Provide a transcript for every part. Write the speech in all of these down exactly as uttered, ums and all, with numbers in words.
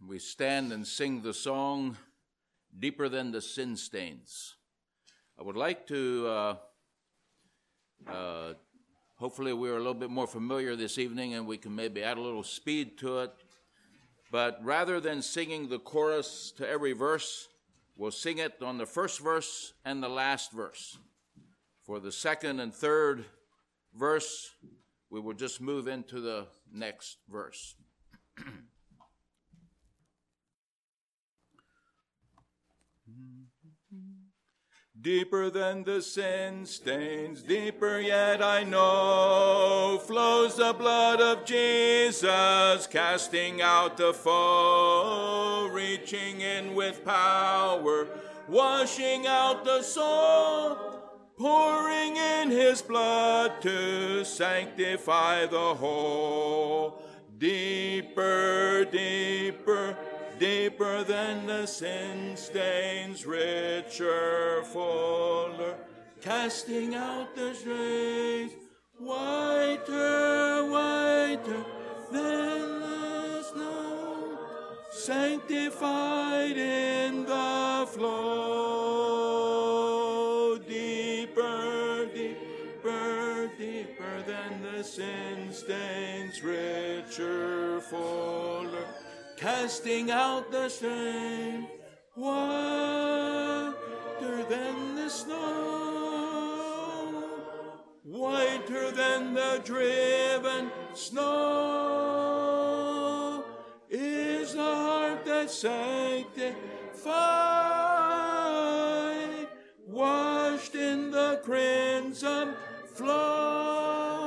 we stand and sing the song, Deeper Than the Sin Stains. I would like to, uh, uh, hopefully we're a little bit more familiar this evening and we can maybe add a little speed to it. But rather than singing the chorus to every verse, we'll sing it on the first verse and the last verse. For the second and third verse, we will just move into the next verse. Deeper than the sin stains, deeper yet I know, flows the blood of Jesus, casting out the foe, reaching in with power, washing out the soul, pouring in his blood to sanctify the whole. Deeper, deeper, deeper than the sin stains, richer, fuller, casting out the stains, whiter, whiter than the snow, sanctified in the flow. Deeper, deeper, deeper than the sin stains, richer, fuller, casting out the stain, whiter than the snow, whiter than the driven snow, is the heart that's sanctified, washed in the crimson flow.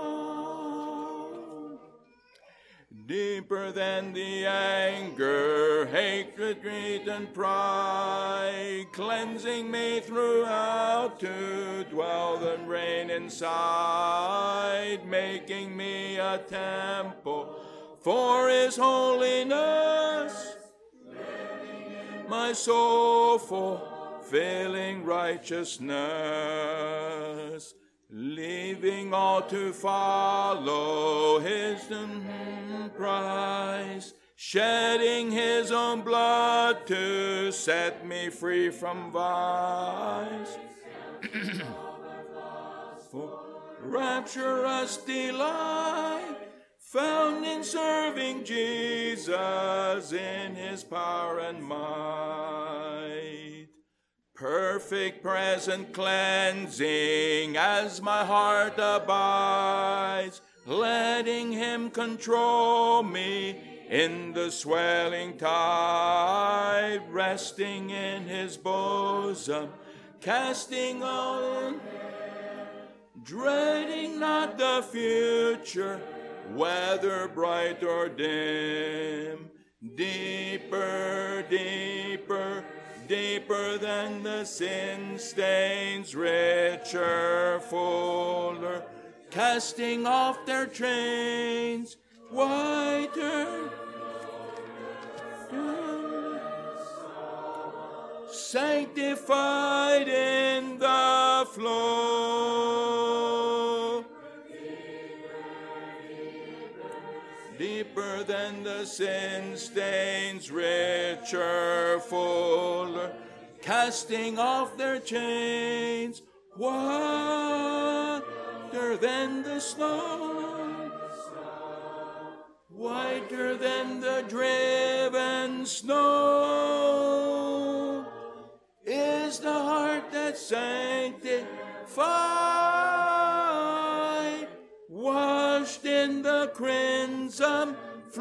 Deeper than the anger, hatred, greed, and pride, cleansing me throughout to dwell and reign inside, making me a temple for his holiness, my soul fulfilling righteousness, leaving all to follow his prize, shedding his own blood to set me free from vice. For rapturous delight found in serving Jesus in his power and might. Perfect present cleansing as my heart abides, letting him control me in the swelling tide, resting in his bosom, casting on, dreading not the future, whether bright or dim. Deeper, deeper, deeper than the sin stains, richer, fuller, casting off their chains, whiter, sanctified in the flow. Deeper than the sin stains, richer, fuller, casting off their chains, whiter than the snow, whiter than the driven snow, is the heart that's sanctified, washed in the crimson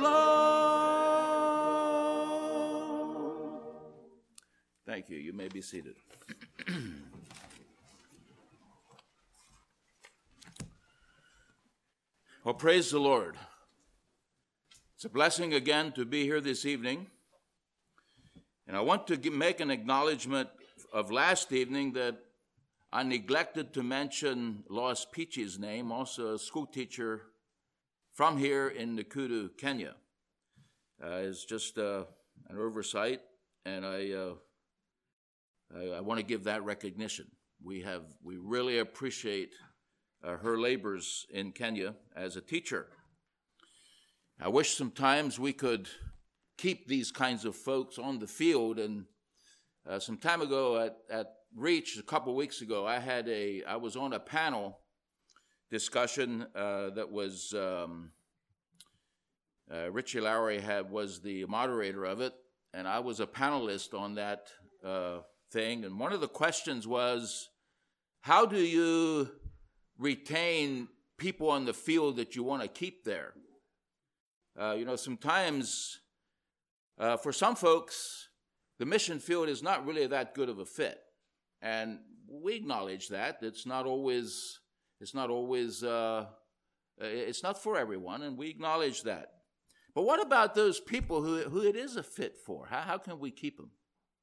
flow. Thank you. You may be seated. Well, praise the Lord. It's a blessing again to be here this evening. And I want to give, make an acknowledgement of last evening that I neglected to mention Lois Peachy's name, also a school teacher from here in Nakuru, Kenya. Uh, it's just uh, an oversight, and I, uh, I, I want to give that recognition. We have we really appreciate uh, her labors in Kenya as a teacher. I wish sometimes we could keep these kinds of folks on the field. And uh, some time ago at, at Reach, a couple weeks ago, I had a I was on a panel discussion uh, that was um, uh, Richie Lowry had was the moderator of it, and I was a panelist on that uh, thing. And one of the questions was, how do you retain people on the field that you want to keep there? Uh, you know, sometimes uh, for some folks, the mission field is not really that good of a fit, and we acknowledge that it's not always it's not always uh, it's not for everyone, and we acknowledge that. But what about those people who who it is a fit for? How how can we keep them?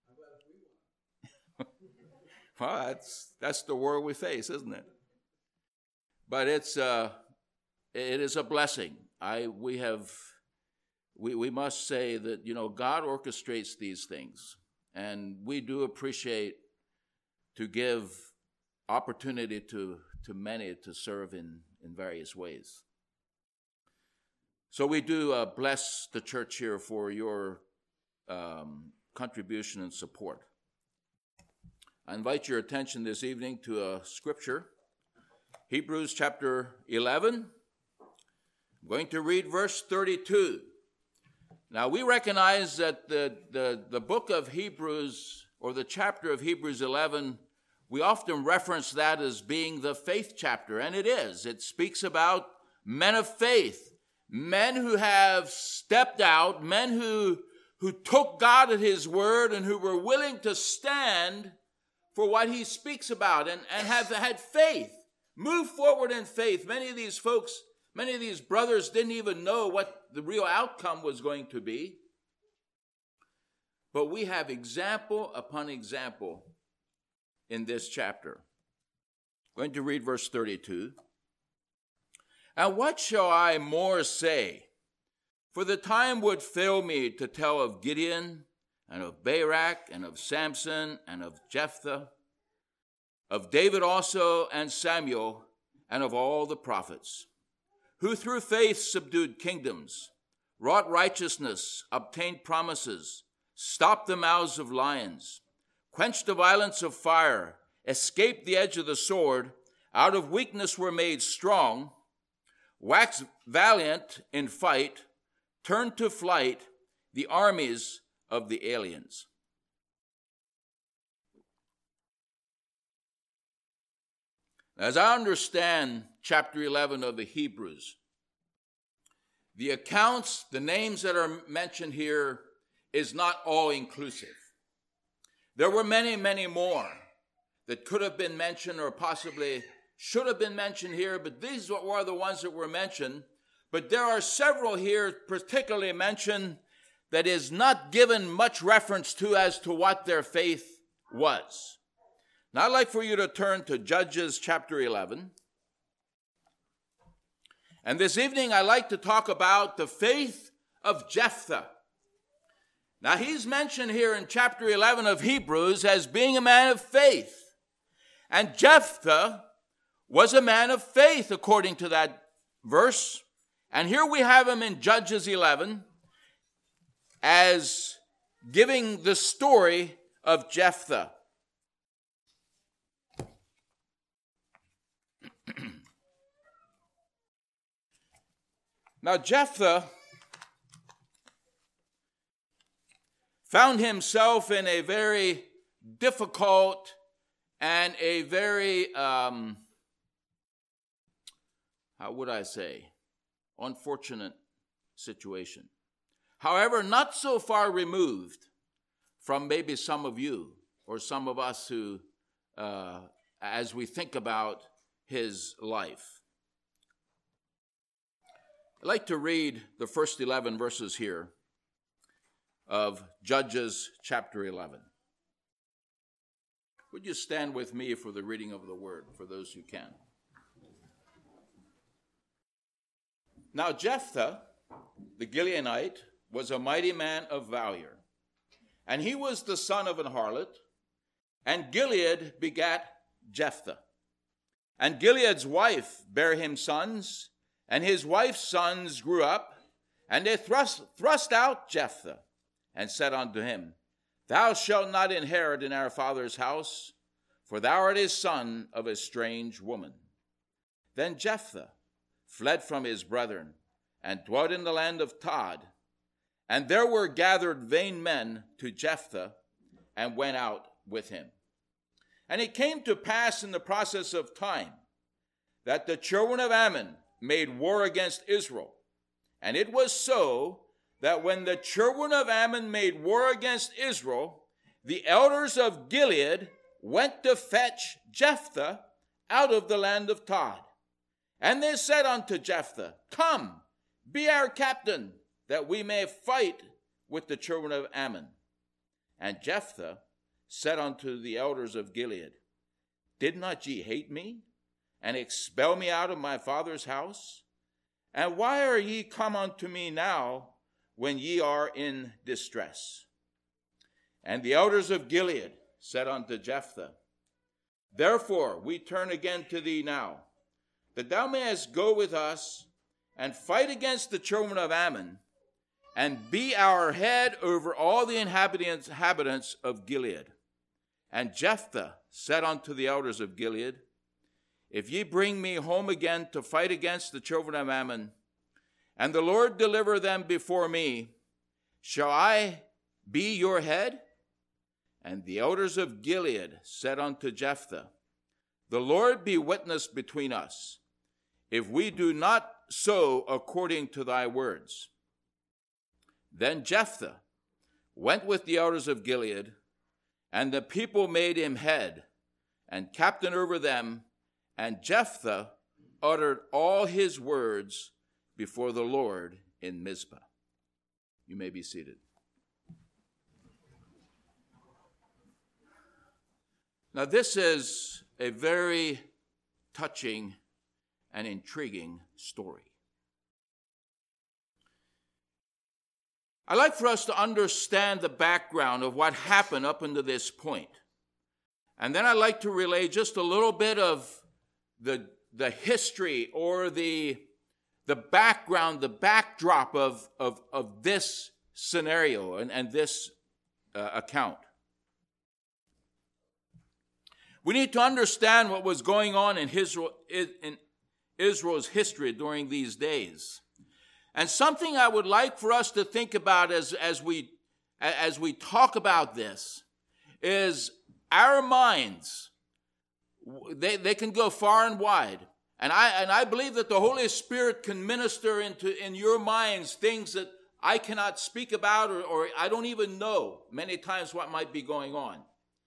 Well, that's that's the world we face, isn't it? But it's uh, it is a blessing. I we have we we must say that, you know, God orchestrates these things, and we do appreciate to give opportunity to to many to serve in in various ways. So we do uh, bless the church here for your um, contribution and support. I invite your attention this evening to a scripture, Hebrews chapter eleven. I'm going to read verse thirty-two. Now, we recognize that the, the, the book of Hebrews, or the chapter of Hebrews eleven, we often reference that as being the faith chapter, and it is. It speaks about men of faith, men who have stepped out, men who, who took God at his word and who were willing to stand for what he speaks about and, and have had faith, move forward in faith. Many of these folks, many of these brothers didn't even know what the real outcome was going to be. But we have example upon example in this chapter. I'm going to read verse thirty-two. And what shall I more say? For the time would fail me to tell of Gideon, and of Barak, and of Samson, and of Jephthah, of David also, and Samuel, and of all the prophets, who through faith subdued kingdoms, wrought righteousness, obtained promises, stopped the mouths of lions, quenched the violence of fire, escaped the edge of the sword, out of weakness were made strong, waxed valiant in fight, turned to flight the armies of the aliens. As I understand chapter eleven of the Hebrews, the accounts, the names that are mentioned here is not all inclusive. There were many, many more that could have been mentioned or possibly should have been mentioned here, but these were the ones that were mentioned. But there are several here particularly mentioned that is not given much reference to as to what their faith was. Now I'd like for you to turn to Judges chapter eleven. And this evening I'd like to talk about the faith of Jephthah. Now he's mentioned here in chapter eleven of Hebrews as being a man of faith. And Jephthah was a man of faith according to that verse. And here we have him in Judges eleven as giving the story of Jephthah. Now Jephthah found himself in a very difficult and a very, um, how would I say, unfortunate situation. However, not so far removed from maybe some of you or some of us who, uh, as we think about his life. I'd like to read the first eleven verses here of Judges chapter eleven. Would you stand with me for the reading of the word, for those who can? Now Jephthah, the Gileadite, was a mighty man of valor, and he was the son of an harlot, and Gilead begat Jephthah. And Gilead's wife bare him sons, and his wife's sons grew up, And they thrust, thrust out Jephthah, and said unto him, Thou shalt not inherit in our father's house, for thou art a son of a strange woman. Then Jephthah fled from his brethren, and dwelt in the land of Tob. And there were gathered vain men to Jephthah, and went out with him. And it came to pass in the process of time, that the children of Ammon made war against Israel. And it was so, that when the children of Ammon made war against Israel, the elders of Gilead went to fetch Jephthah out of the land of Tob. And they said unto Jephthah, Come, be our captain, that we may fight with the children of Ammon. And Jephthah said unto the elders of Gilead, Did not ye hate me, and expel me out of my father's house? And why are ye come unto me now, when ye are in distress? And the elders of Gilead said unto Jephthah, Therefore we turn again to thee now, that thou mayest go with us, and fight against the children of Ammon, and be our head over all the inhabitants, inhabitants of Gilead. And Jephthah said unto the elders of Gilead, If ye bring me home again to fight against the children of Ammon, and the Lord deliver them before me, shall I be your head? And the elders of Gilead said unto Jephthah, The Lord be witness between us, if we do not so according to thy words. Then Jephthah went with the elders of Gilead, and the people made him head and captain over them, and Jephthah uttered all his words before the Lord in Mizpah. You may be seated. Now, this is a very touching and intriguing story. I'd like for us to understand the background of what happened up until this point. And then I'd like to relay just a little bit of the, the history or the, the background, the backdrop of, of, of this scenario and, and this uh, account. We need to understand what was going on in Israel, in Israel's history during these days. And something I would like for us to think about as, as, we, as we talk about this is our minds. They, they can go far and wide. And I, and I believe that the Holy Spirit can minister into in your minds things that I cannot speak about or, or I don't even know many times what might be going on.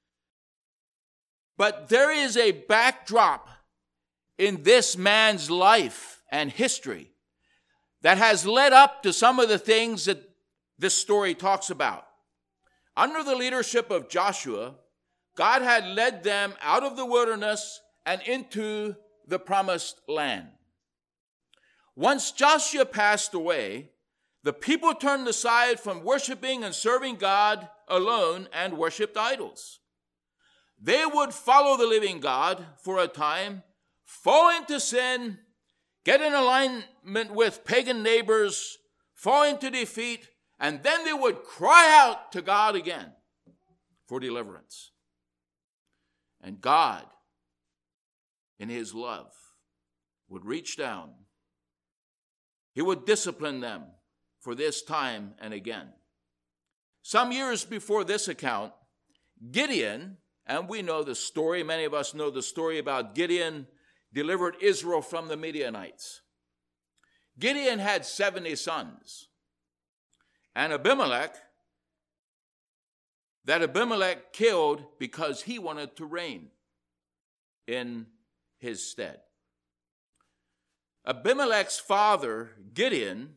But there is a backdrop in this man's life and history that has led up to some of the things that this story talks about. Under the leadership of Joshua, God had led them out of the wilderness and into the promised land. Once Joshua passed away, the people turned aside from worshiping and serving God alone and worshiped idols. They would follow the living God for a time, fall into sin, get in alignment with pagan neighbors, fall into defeat, and then they would cry out to God again for deliverance. And God, in his love, would reach down. He would discipline them for this time and again. Some years before this account, Gideon, and we know the story, many of us know the story about Gideon, delivered Israel from the Midianites. Gideon had seventy sons. And Abimelech, that Abimelech killed because he wanted to reign in his stead. Abimelech's father, Gideon,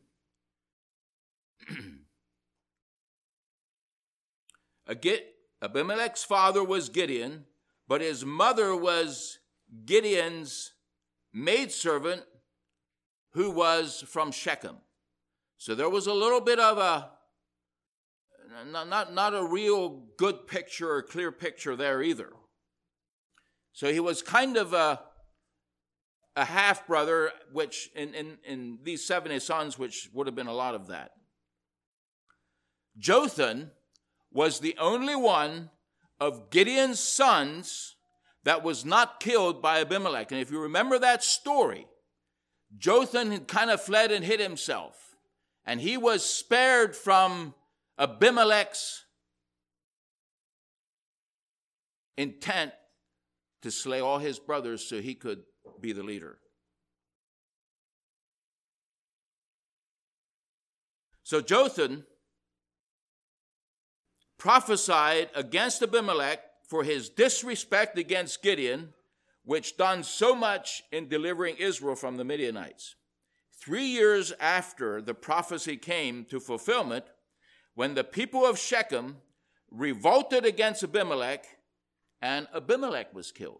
Abimelech's father was Gideon, but his mother was Gideon's maidservant who was from Shechem. So there was a little bit of a, not, not, not a real good picture or clear picture there either. So he was kind of a, a half-brother, which in, in, in these seventy sons, which would have been a lot of that. Jotham was the only one of Gideon's sons that was not killed by Abimelech. And if you remember that story, Jotham had kind of fled and hid himself. And he was spared from Abimelech's intent to slay all his brothers so he could be the leader. So Jotham prophesied against Abimelech for his disrespect against Gideon, which done so much in delivering Israel from the Midianites. Three years after the prophecy came to fulfillment, when the people of Shechem revolted against Abimelech, and Abimelech was killed.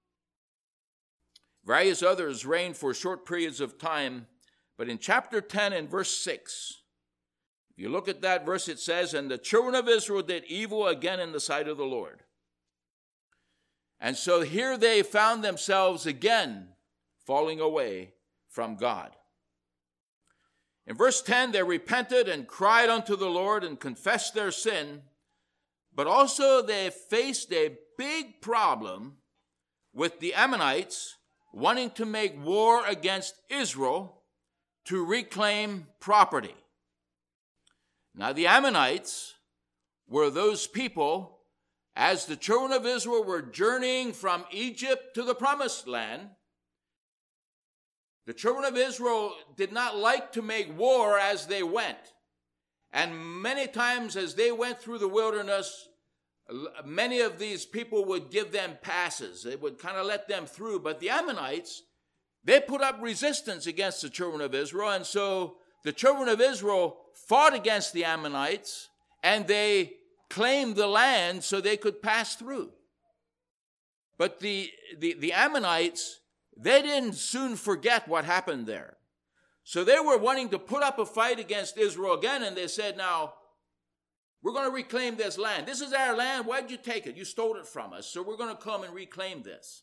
Various others reigned for short periods of time, but in chapter ten and verse six, if you look at that verse, it says, "And the children of Israel did evil again in the sight of the Lord." And so here they found themselves again falling away from God. In verse ten, they repented and cried unto the Lord and confessed their sin, but also they faced a big problem with the Ammonites wanting to make war against Israel to reclaim property. Now, the Ammonites were those people, as the children of Israel were journeying from Egypt to the promised land, the children of Israel did not like to make war as they went. And many times as they went through the wilderness, many of these people would give them passes. They would kind of let them through. But the Ammonites, they put up resistance against the children of Israel. And so the children of Israel fought against the Ammonites, and they claimed the land so they could pass through. But the, the, the Ammonites, they didn't soon forget what happened there. So they were wanting to put up a fight against Israel again, and they said, now, we're going to reclaim this land. This is our land. Why did you take it? You stole it from us, so we're going to come and reclaim this.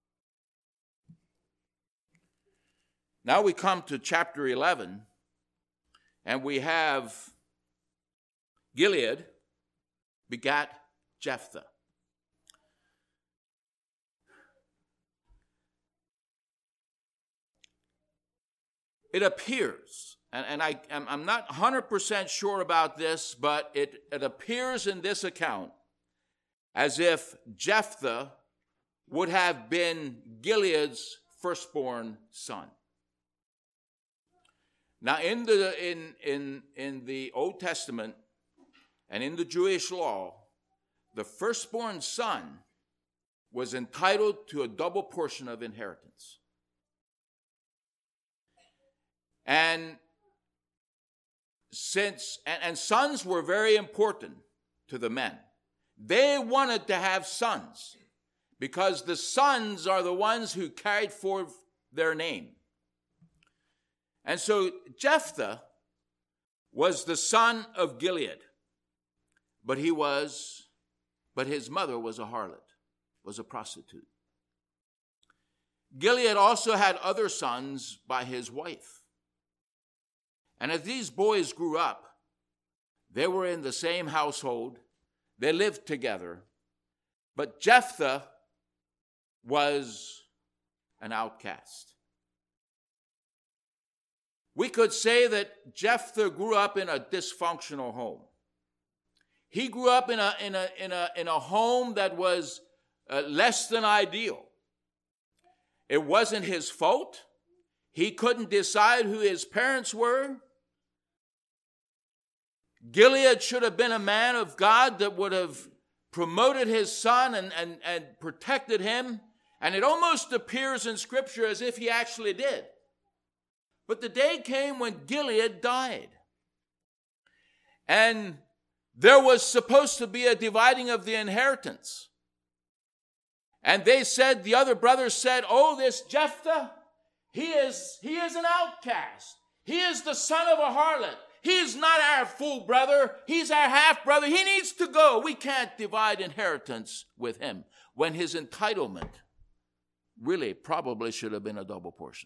Now we come to chapter eleven, and we have Gilead begat Jephthah. It appears, and, and I, I'm not one hundred percent sure about this, but it, it appears in this account as if Jephthah would have been Gilead's firstborn son. Now, in the in in in the Old Testament and in the Jewish law, the firstborn son was entitled to a double portion of inheritance. And since and, and sons were very important to the men. They wanted to have sons because the sons are the ones who carried forth their name. And so Jephthah was the son of Gilead, but he was, but his mother was a harlot, was a prostitute. Gilead also had other sons by his wife. And as these boys grew up, they were in the same household, they lived together, but Jephthah was an outcast. We could say that Jephthah grew up in a dysfunctional home. He grew up in a, in a, in a, in a home that was uh, less than ideal. It wasn't his fault. He couldn't decide who his parents were. Gilead should have been a man of God that would have promoted his son and, and, and protected him. And it almost appears in Scripture as if he actually did. But the day came when Gilead died. And there was supposed to be a dividing of the inheritance. And they said, the other brothers said, oh, this Jephthah, he is, he is an outcast. He is the son of a harlot. He is not our full brother. He's our half brother. He needs to go. We can't divide inheritance with him when his entitlement really probably should have been a double portion.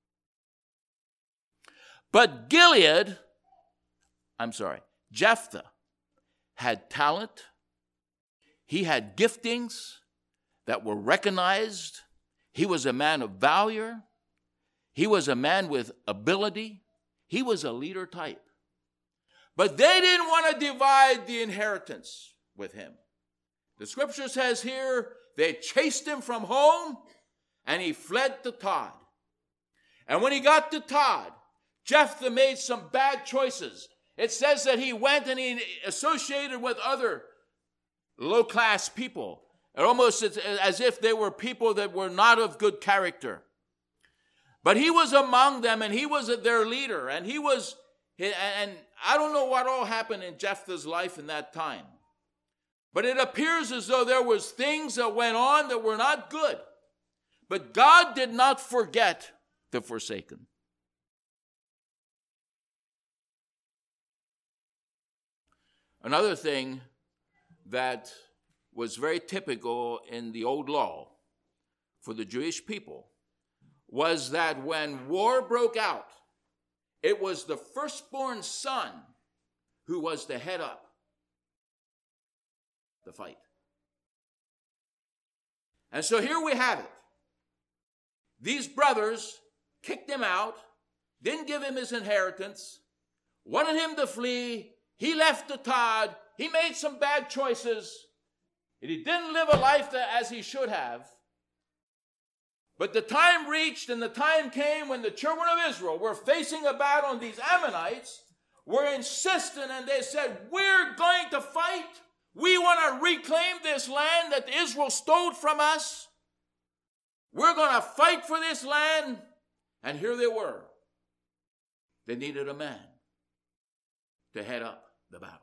But Gilead, I'm sorry, Jephthah had talent. He had giftings that were recognized. He was a man of valor. He was a man with ability. He was a leader type. But they didn't want to divide the inheritance with him. The scripture says here, they chased him from home, and he fled to Todd. And when he got to Todd, Jephthah made some bad choices. It says that he went and he associated with other low-class people, almost as if they were people that were not of good character. But he was among them, and he was their leader, and he was, and I don't know what all happened in Jephthah's life in that time. But it appears as though there was things that went on that were not good. But God did not forget the forsaken. Another thing that was very typical in the old law for the Jewish people was that when war broke out, it was the firstborn son who was to head up the fight. And so here we have it. These brothers kicked him out, didn't give him his inheritance, wanted him to flee. He left to Todd. He made some bad choices. And he didn't live a life that, as he should have. But the time reached and the time came when the children of Israel were facing a battle on these Ammonites, were insistent, and they said, we're going to fight. We want to reclaim this land that Israel stole from us. We're going to fight for this land. And here they were. They needed a man to head up the battle.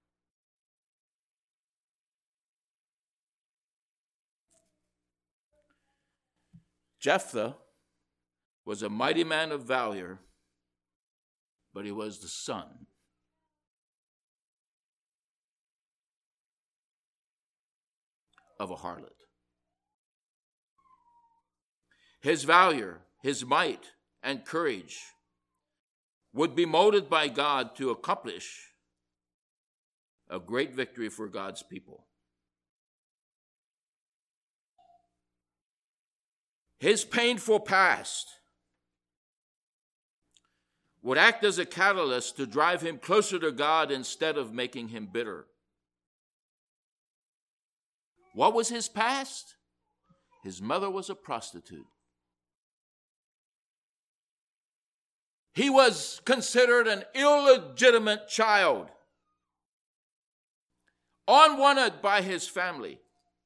Jephthah was a mighty man of valor, but he was the son of a harlot. His valor, his might, and courage would be molded by God to accomplish a great victory for God's people. His painful past would act as a catalyst to drive him closer to God instead of making him bitter. What was his past? His mother was a prostitute. He was considered an illegitimate child, unwanted by his family.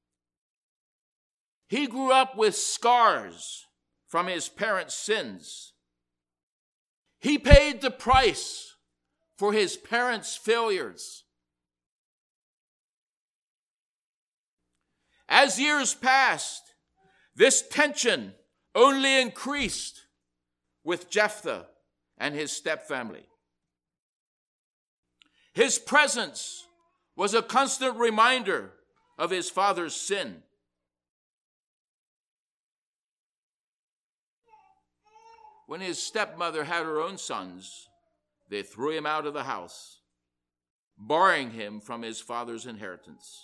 He grew up with scars from his parents' sins. He paid the price for his parents' failures. As years passed, this tension only increased with Jephthah and his stepfamily. His presence was a constant reminder of his father's sin. When his stepmother had her own sons, they threw him out of the house, barring him from his father's inheritance.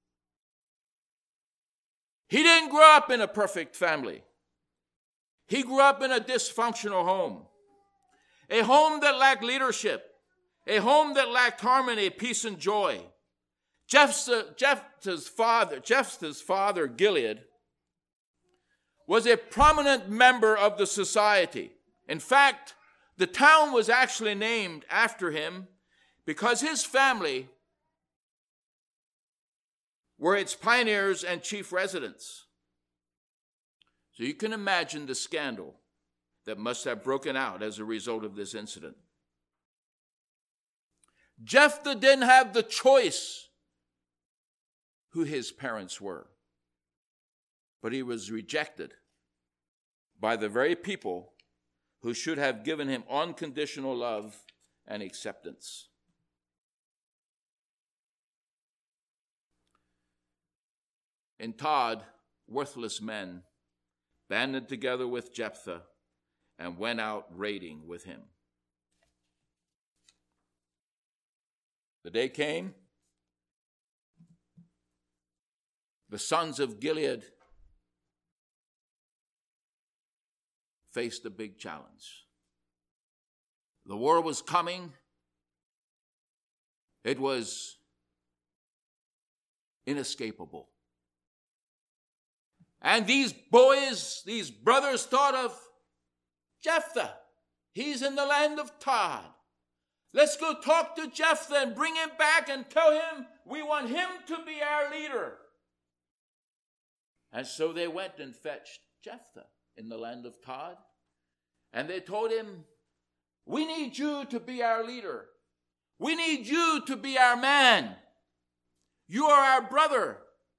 He didn't grow up in a perfect family. He grew up in a dysfunctional home, a home that lacked leadership, a home that lacked harmony, peace, and joy. Jephthah, Jephthah's father, Jephthah's father, Gilead, was a prominent member of the society. In fact, the town was actually named after him because his family were its pioneers and chief residents. So you can imagine the scandal that must have broken out as a result of this incident. Jephthah didn't have the choice who his parents were, but he was rejected by the very people who should have given him unconditional love and acceptance. In Todd, worthless men banded together with Jephthah, and went out raiding with him. The day came. The sons of Gilead faced a big challenge. The war was coming. It was inescapable. And these boys, these brothers thought of Jephthah. He's in the land of Todd. Let's go talk to Jephthah and bring him back and tell him we want him to be our leader. And so they went and fetched Jephthah in the land of Todd. And they told him, we need you to be our leader. We need you to be our man. You are our brother.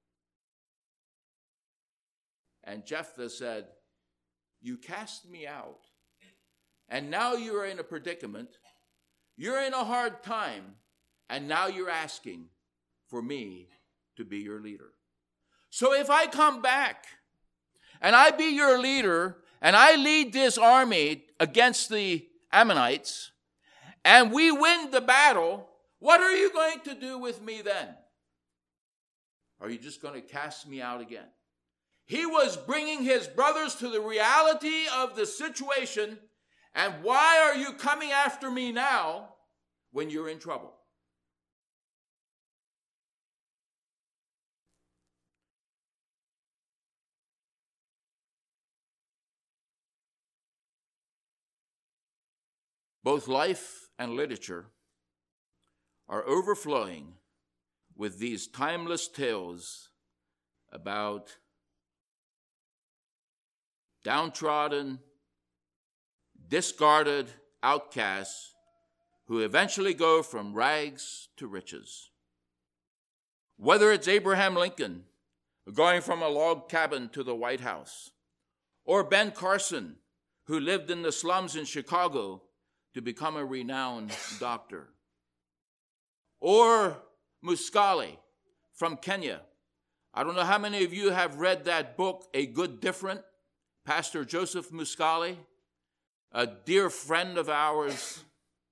And Jephthah said, you cast me out, and now you're in a predicament. You're in a hard time, and now you're asking for me to be your leader. So if I come back, and I be your leader, and I lead this army against the Ammonites, and we win the battle, what are you going to do with me then? Are you just going to cast me out again? He was bringing his brothers to the reality of the situation. And why are you coming after me now when you're in trouble? Both life and literature are overflowing with these timeless tales about downtrodden, discarded outcasts who eventually go from rags to riches. Whether it's Abraham Lincoln going from a log cabin to the White House, or Ben Carson, who lived in the slums in Chicago to become a renowned doctor, or Muscali from Kenya. I don't know how many of you have read that book, A Good Different, Pastor Joseph Muscali, a dear friend of ours.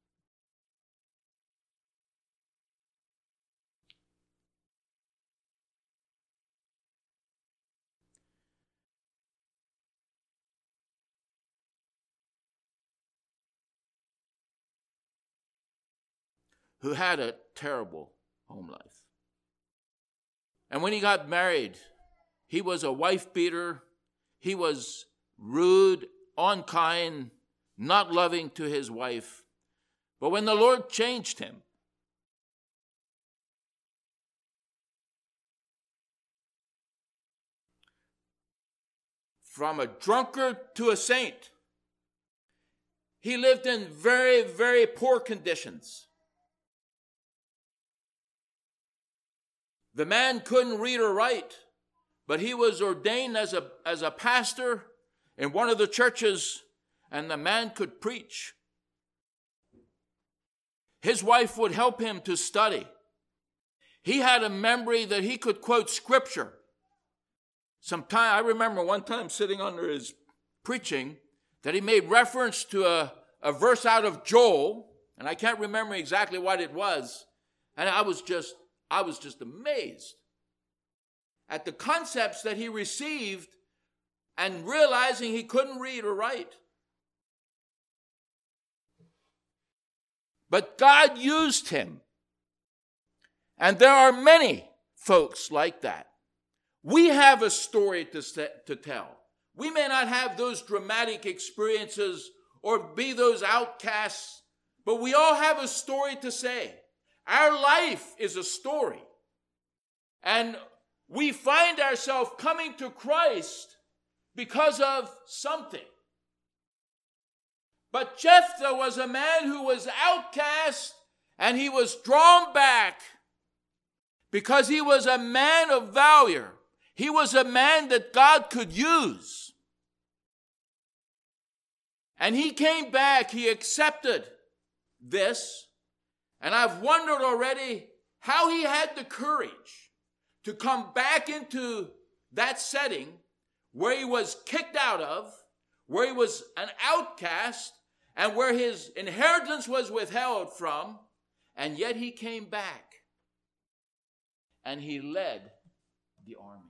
Who had a terrible home life. And when he got married, he was a wife beater. He was rude, unkind, not loving to his wife. But when the Lord changed him, from a drunkard to a saint, he lived in very, very poor conditions. The man couldn't read or write, but he was ordained as a, as a pastor in one of the churches, and the man could preach. His wife would help him to study. He had a memory that he could quote scripture. Sometime, I remember one time sitting under his preaching that he made reference to a, a verse out of Joel, and I can't remember exactly what it was, and I was just I was just amazed at the concepts that he received and realizing he couldn't read or write. But God used him. And there are many folks like that. We have a story to, to tell. We may not have those dramatic experiences or be those outcasts, but we all have a story to say. Our life is a story. And we find ourselves coming to Christ because of something. But Jephthah was a man who was outcast, and he was drawn back because he was a man of value. He was a man that God could use. And he came back, he accepted this. And I've wondered already how he had the courage to come back into that setting where he was kicked out of, where he was an outcast, and where his inheritance was withheld from, and yet he came back and he led the army.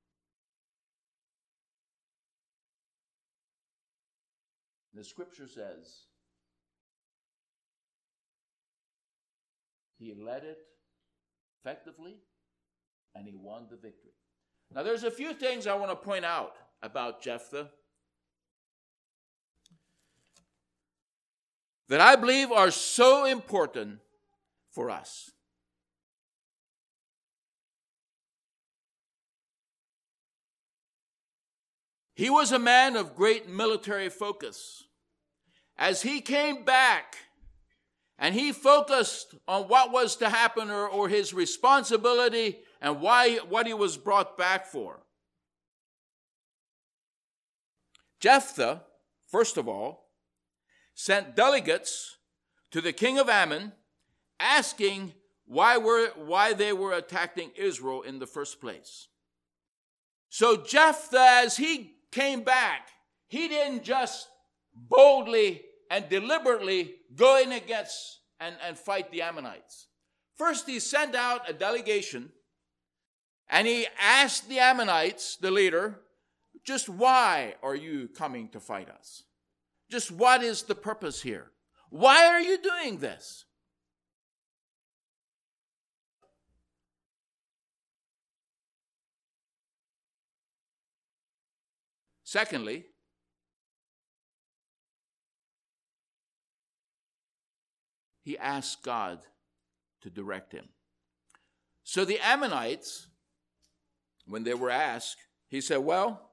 The scripture says he led it effectively and he won the victory. Now there's a few things I want to point out about Jephthah that I believe are so important for us. He was a man of great military focus. As he came back and he focused on what was to happen, or, or his responsibility and why what he was brought back for. Jephthah, first of all, sent delegates to the king of Ammon asking why, were, why they were attacking Israel in the first place. So Jephthah, as he came back, he didn't just boldly and deliberately go in against and, and fight the Ammonites. First, he sent out a delegation and he asked the Ammonites, the leader, just why are you coming to fight us? Just what is the purpose here? Why are you doing this? Secondly, he asked God to direct him. So the Ammonites, when they were asked, he said, well,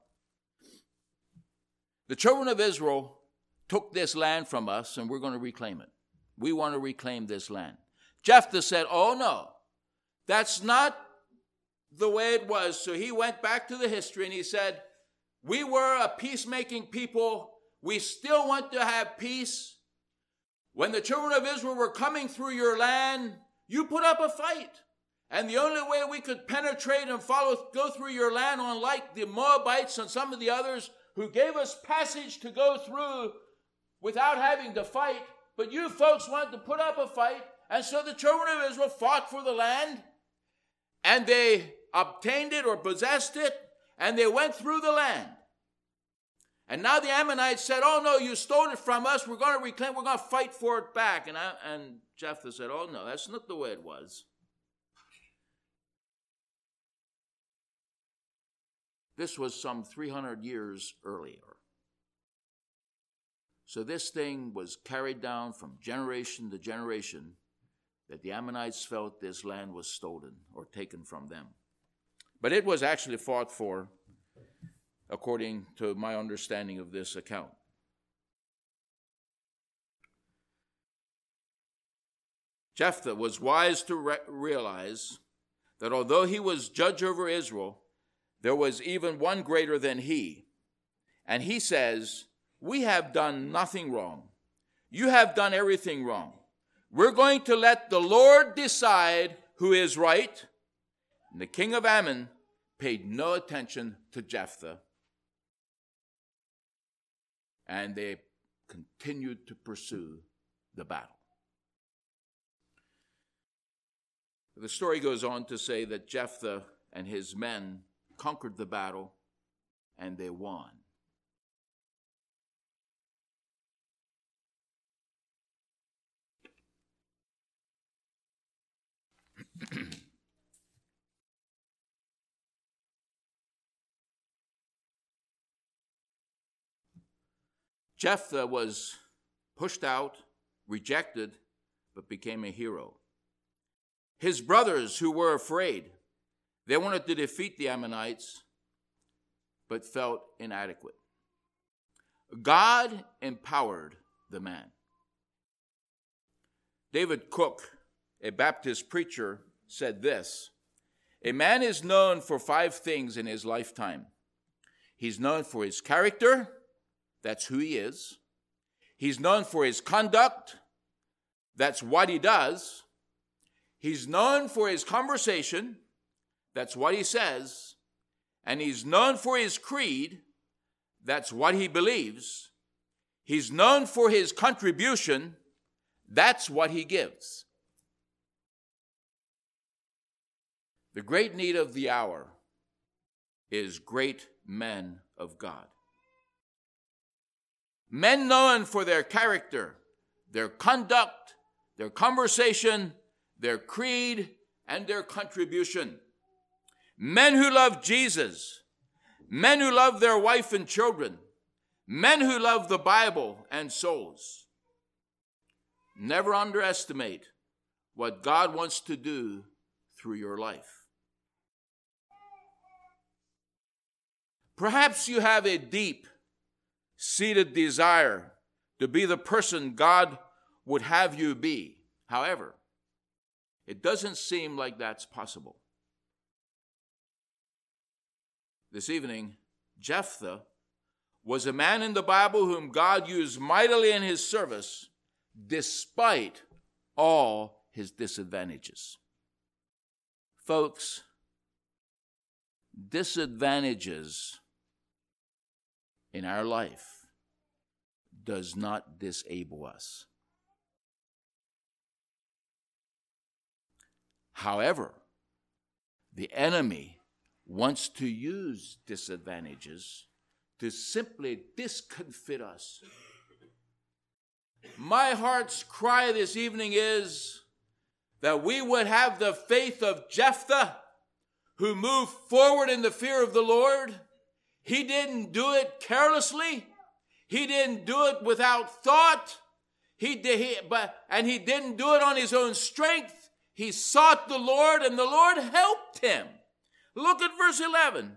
the children of Israel took this land from us and we're going to reclaim it. We want to reclaim this land. Jephthah said, oh no, that's not the way it was. So he went back to the history and he said, we were a peacemaking people. We still want to have peace. When the children of Israel were coming through your land, you put up a fight. And the only way we could penetrate and follow, go through your land, unlike the Moabites and some of the others who gave us passage to go through without having to fight, but you folks wanted to put up a fight. And so the children of Israel fought for the land, and they obtained it or possessed it, and they went through the land. And now the Ammonites said, oh no, you stole it from us, we're going to reclaim, we're going to fight for it back. And, I, and Jephthah said, oh no, that's not the way it was. This was some three hundred years earlier. So this thing was carried down from generation to generation, that the Ammonites felt this land was stolen or taken from them. But it was actually fought for, according to my understanding of this account. Jephthah was wise to re- realize that although he was judge over Israel, there was even one greater than he. And he says, we have done nothing wrong. You have done everything wrong. We're going to let the Lord decide who is right. And the king of Ammon paid no attention to Jephthah. And they continued to pursue the battle. The story goes on to say that Jephthah and his men conquered the battle and they won. Jephthah was pushed out, rejected, but became a hero. His brothers, who were afraid, they wanted to defeat the Ammonites, but felt inadequate. God empowered the man. David Cook, a Baptist preacher, said this: a man is known for five things in his lifetime. He's known for his character. That's who he is. He's known for his conduct. That's what he does. He's known for his conversation. That's what he says. and he's known for his creed. That's what he believes. He's known for his contribution. That's what he gives. The great need of the hour is great men of God. Men known for their character, their conduct, their conversation, their creed, and their contribution. Men who love Jesus. Men who love their wife and children. Men who love the Bible and souls. Never underestimate what God wants to do through your life. Perhaps you have a deep-seated desire to be the person God would have you be. However, it doesn't seem like that's possible. This evening, Jephthah was a man in the Bible whom God used mightily in his service despite all his disadvantages. Folks, disadvantages in our life does not disable us. However, the enemy wants to use disadvantages to simply discomfit us. My heart's cry this evening is that we would have the faith of Jephthah, who moved forward in the fear of the Lord. He didn't do it carelessly. He didn't do it without thought. He did, he, but, and he didn't do it on his own strength. He sought the Lord, and the Lord helped him. Look at verse eleven.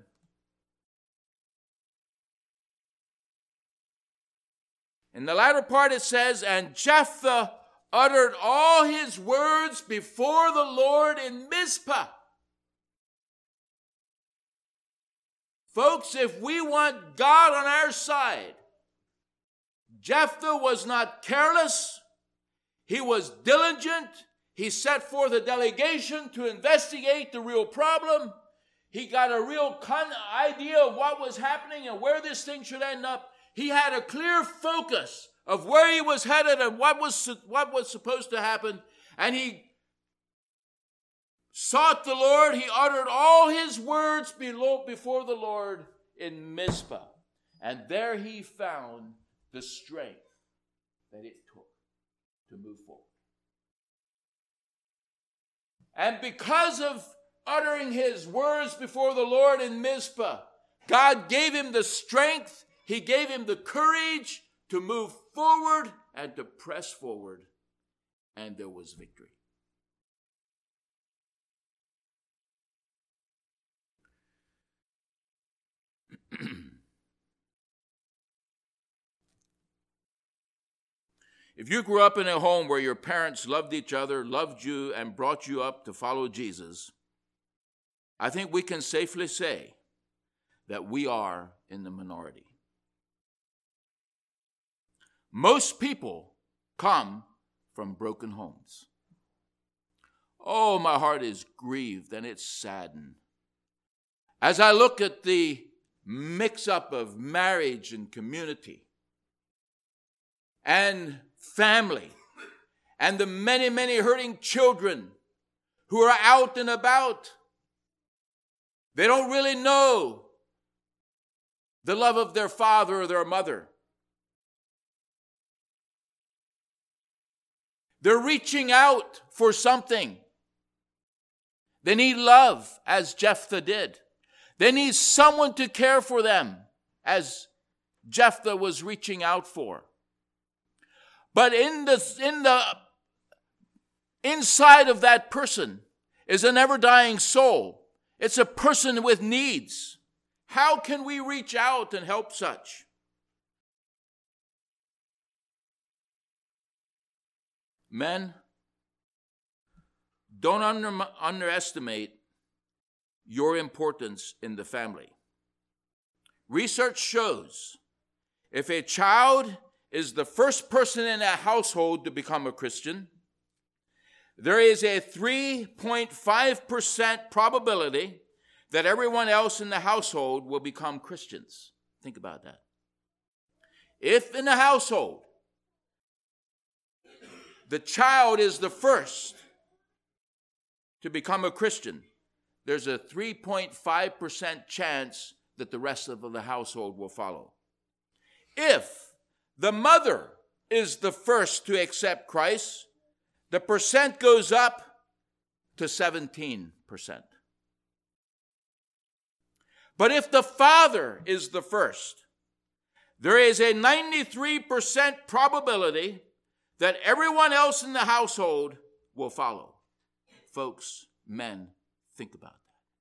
In the latter part it says, and Jephthah uttered all his words before the Lord in Mizpah. Folks, if we want God on our side, Jephthah was not careless. He was diligent. He set forth a delegation to investigate the real problem. He got a real con- idea of what was happening and where this thing should end up. He had a clear focus of where he was headed and what was, what was supposed to happen. And he sought the Lord. He uttered all his words below, before the Lord in Mizpah. And there he found the strength that it took to move forward. And because of uttering his words before the Lord in Mizpah, God gave him the strength, he gave him the courage to move forward and to press forward. And there was victory. If you grew up in a home where your parents loved each other, loved you, and brought you up to follow Jesus, I think we can safely say that we are in the minority. Most people come from broken homes. Oh, my heart is grieved and it's saddened as I look at the mix-up of marriage and community and family and the many, many hurting children who are out and about. They don't really know the love of their father or their mother. They're reaching out for something. They need love, as Jephthah did. They need someone to care for them, as Jephthah was reaching out for. But in the, in the inside of that person is a never-dying soul. It's a person with needs. How can we reach out and help such? Men, don't under, underestimate your importance in the family. Research shows if a child is the first person in a household to become a Christian, there is a three point five percent probability that everyone else in the household will become Christians. Think about that. If in the household, the child is the first to become a Christian, there's a three point five percent chance that the rest of the household will follow. If the mother is the first to accept Christ, the percent goes up to seventeen percent. But if the father is the first, there is a ninety-three percent probability that everyone else in the household will follow. Folks, men, think about that.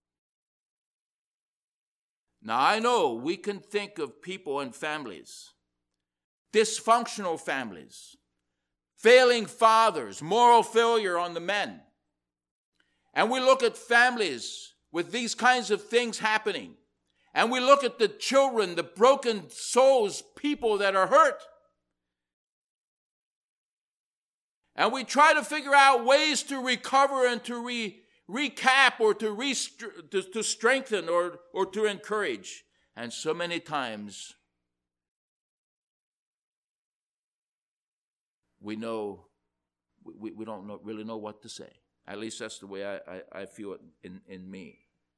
Now, I know we can think of people and families, dysfunctional families, failing fathers, moral failure on the men. And we look at families with these kinds of things happening. And we look at the children, the broken souls, people that are hurt. And we try to figure out ways to recover and to re, recap or to, re, to, to strengthen or, or to encourage. And so many times we know, we, we don't know, really know what to say. At least that's the way I, I, I feel it in, in me.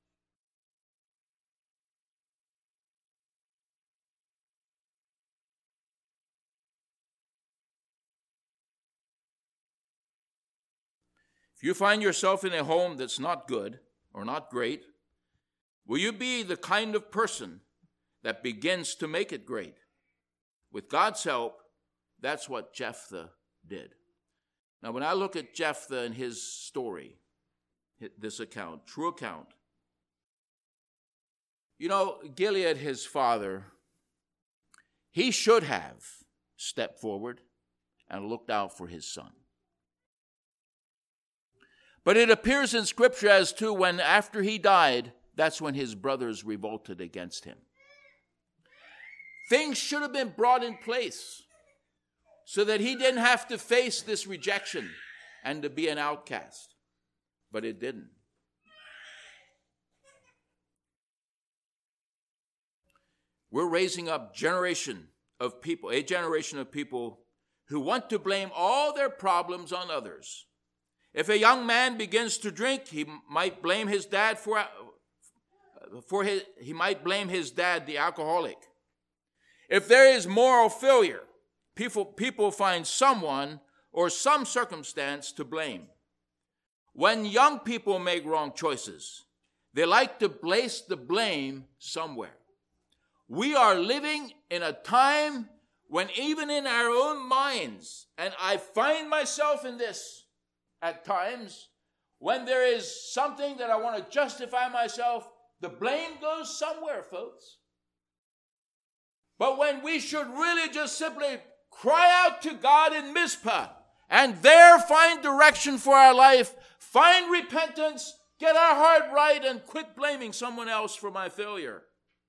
If you find yourself in a home that's not good or not great, will you be the kind of person that begins to make it great? With God's help, that's what Jephthah did. Now, when I look at Jephthah and his story, this account, true account, you know, Gilead, his father, he should have stepped forward and looked out for his son. But it appears in Scripture as to when after he died, that's when his brothers revolted against him. Things should have been brought in place so that he didn't have to face this rejection and to be an outcast. But it didn't. We're raising up generation of people, a generation of people who want to blame all their problems on others. If a young man begins to drink, he might blame his dad for, for his, he might blame his dad, the alcoholic. If there is moral failure, people, people find someone or some circumstance to blame. When young people make wrong choices, they like to place the blame somewhere. We are living in a time when even in our own minds, and I find myself in this, at times, when there is something that I want to justify myself, the blame goes somewhere, folks. But when we should really just simply cry out to God in Mizpah and there find direction for our life, find repentance, get our heart right, and quit blaming someone else for my failure.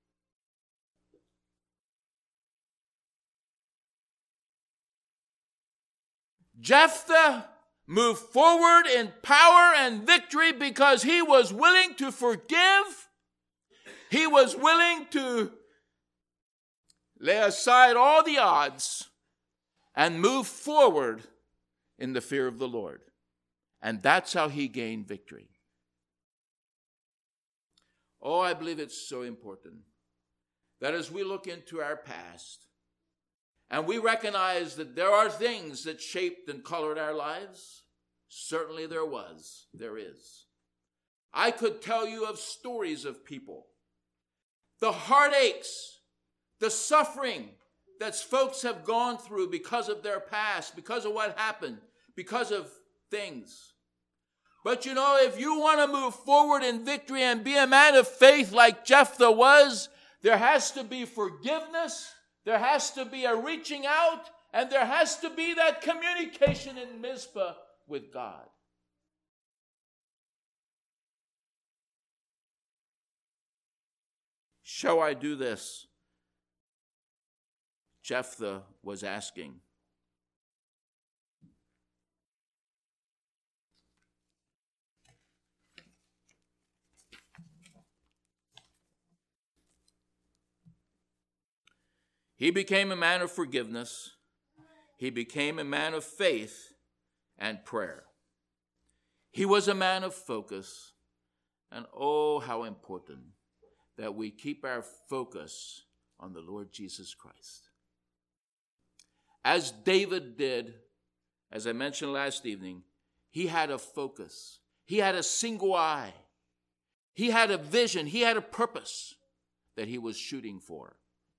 Jephthah moved forward in power and victory because he was willing to forgive. He was willing to lay aside all the odds and move forward in the fear of the Lord. And that's how he gained victory. Oh, I believe it's so important that as we look into our past, and we recognize that there are things that shaped and colored our lives. Certainly there was, there is. I could tell you of stories of people. The heartaches, the suffering that folks have gone through because of their past, because of what happened, because of things. But you know, if you want to move forward in victory and be a man of faith like Jephthah was, there has to be forgiveness. There has to be a reaching out, and there has to be that communication in Mizpah with God. Shall I do this? Jephthah was asking. He became a man of forgiveness. He became a man of faith and prayer. He was a man of focus. And oh, how important that we keep our focus on the Lord Jesus Christ. As David did, as I mentioned last evening, he had a focus. He had a single eye. He had a vision. He had a purpose that he was shooting for.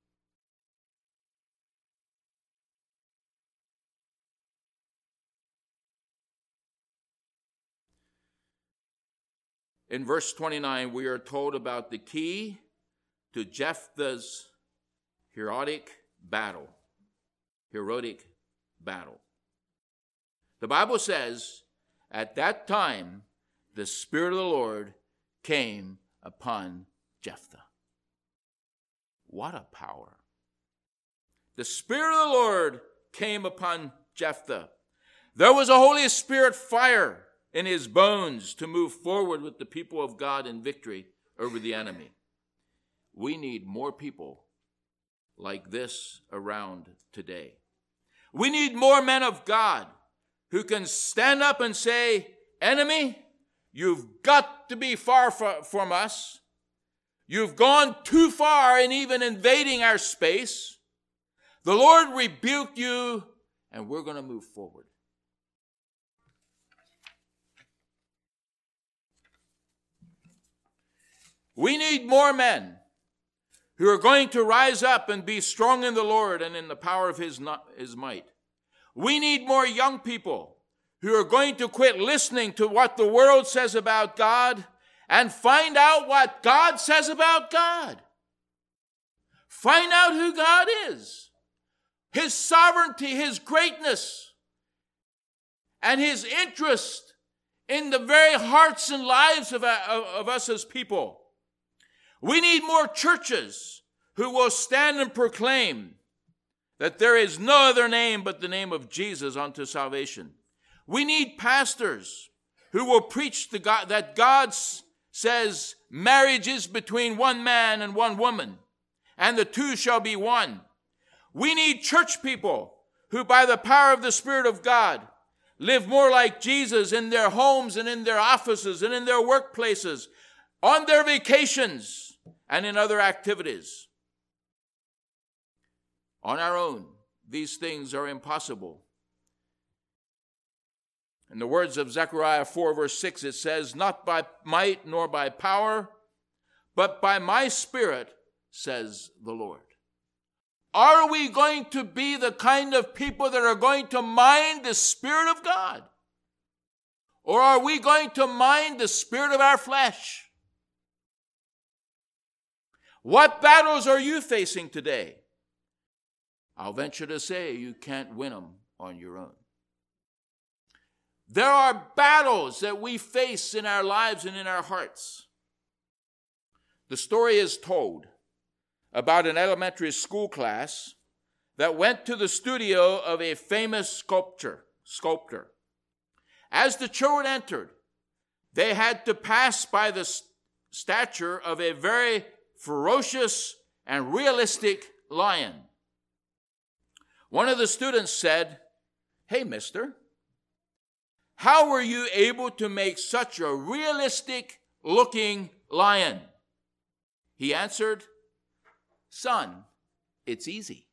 In verse twenty-nine, we are told about the key to Jephthah's heroic battle. Heroic battle. The Bible says, at that time, the Spirit of the Lord came upon Jephthah. What a power. The Spirit of the Lord came upon Jephthah. There was a Holy Spirit fire in his bones to move forward with the people of God in victory over the enemy. We need more people like this around today. We need more men of God who can stand up and say, enemy, you've got to be far from us. You've gone too far in even invading our space. The Lord rebuked you, and we're going to move forward. We need more men who are going to rise up and be strong in the Lord and in the power of his, his might. We need more young people who are going to quit listening to what the world says about God and find out what God says about God. Find out who God is, his sovereignty, his greatness, and his interest in the very hearts and lives of, of, of us as people. We need more churches who will stand and proclaim that there is no other name but the name of Jesus unto salvation. We need pastors who will preach the God, that God says marriage is between one man and one woman, and the two shall be one. We need church people who, by the power of the Spirit of God, live more like Jesus in their homes and in their offices and in their workplaces, on their vacations, and in other activities. On our own, these things are impossible. In the words of Zechariah four, verse six, it says, not by might nor by power, but by my Spirit, says the Lord. Are we going to be the kind of people that are going to mind the Spirit of God? Or are we going to mind the spirit of our flesh? What battles are you facing today? I'll venture to say you can't win them on your own. There are battles that we face in our lives and in our hearts. The story is told about an elementary school class that went to the studio of a famous sculptor, sculptor. As the children entered, they had to pass by the stature of a very ferocious and realistic lion. One of the students said, "Hey, mister, how were you able to make such a realistic looking lion?" He answered, "Son, it's easy.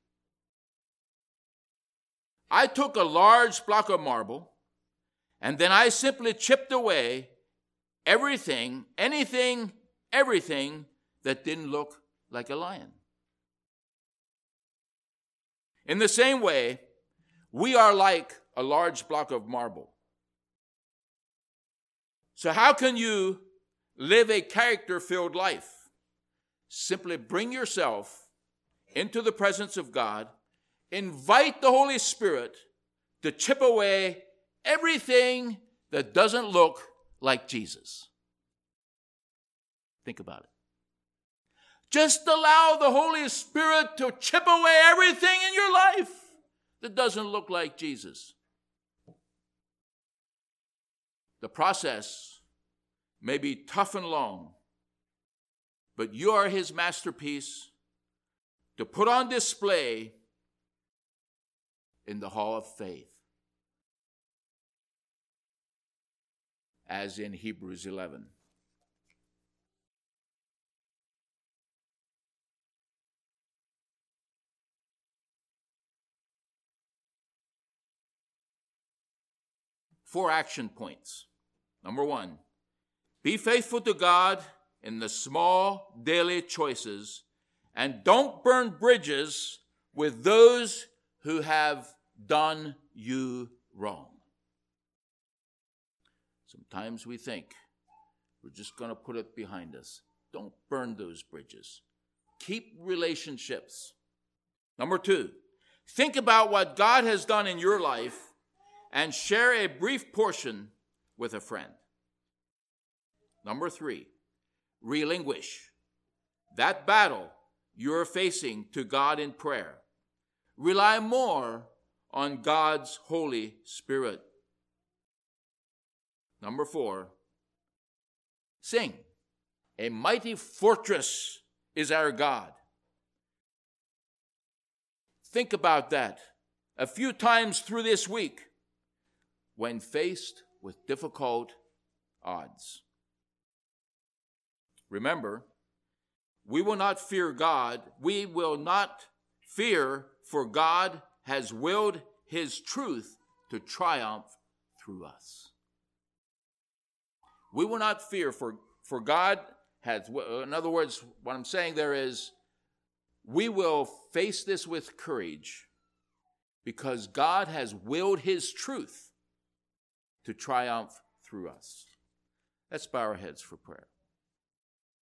I took a large block of marble, and then I simply chipped away everything, anything, everything that didn't look like a lion." In the same way, we are like a large block of marble. So how can you live a character-filled life? Simply bring yourself into the presence of God, invite the Holy Spirit to chip away everything that doesn't look like Jesus. Think about it. Just allow the Holy Spirit to chip away everything in your life that doesn't look like Jesus. The process may be tough and long, but you are his masterpiece. to put on display in the hall of faith, as in Hebrews eleven. Four action points. Number one, be faithful to God in the small daily choices, and don't burn bridges with those who have done you wrong. Sometimes we think we're just going to put it behind us. Don't burn those bridges. Keep relationships. Number two, think about what God has done in your life and share a brief portion with a friend. Number three, relinquish that battle you're facing to God in prayer. Rely more on God's Holy Spirit. Number four, sing. A mighty fortress is our God. Think about that a few times through this week when faced with difficult odds. Remember, we will not fear God. We will not fear, for God has willed his truth to triumph through us. We will not fear, for, for God has, in other words, what I'm saying there is, we will face this with courage because God has willed his truth to triumph through us. Let's bow our heads for prayer.